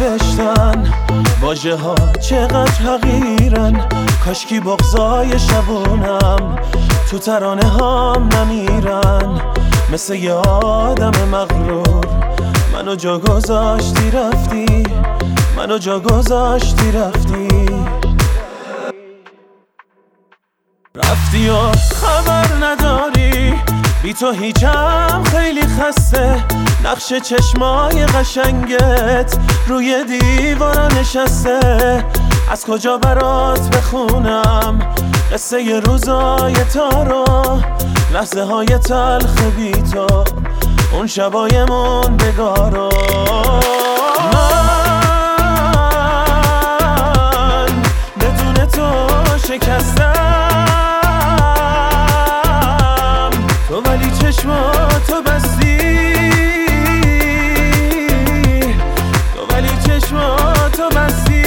نوشتن واژه ها چقدر حقیرن، کاشکی بغضای شبونم تو ترانه هام نمیرن. مثل یه آدم مغرور منو جا گذاشتی رفتی، منو جا گذاشتی رفتی. رفتی و خبر نداری، بی تو هیچم خیلی خسته. نقش چشمای قشنگت روی دیوارا نشسته. از کجا برات بخونم قصه ی روزای تارو، لحظه های تلخ بی تو، اون شبایمون بگارو. من بدون تو شکستم، تو ولی چشماتو بستی، تو ولی چشماتو بستی.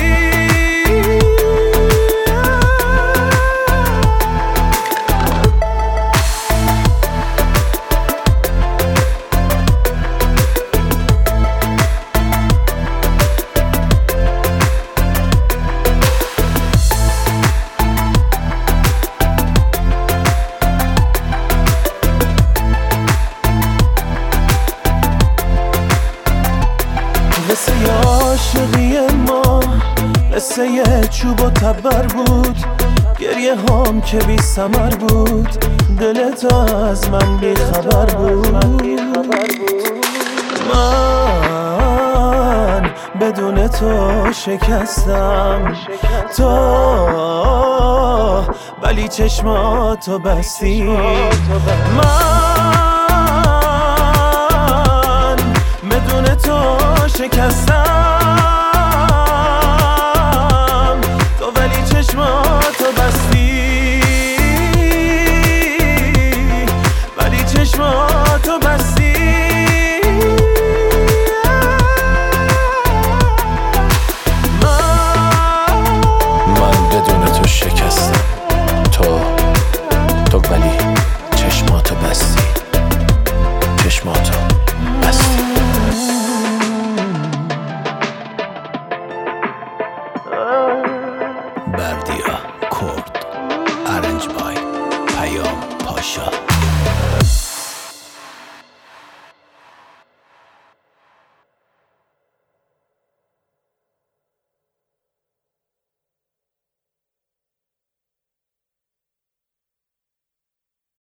قصه ی عاشقی ما قصه ی چوب و تبر بود، گریه هام که بی ثمر بود، دلت از من بی خبر بود. من بدون تو شکستم، تو ولی چشماتو بستی. من بدون تو شکستم،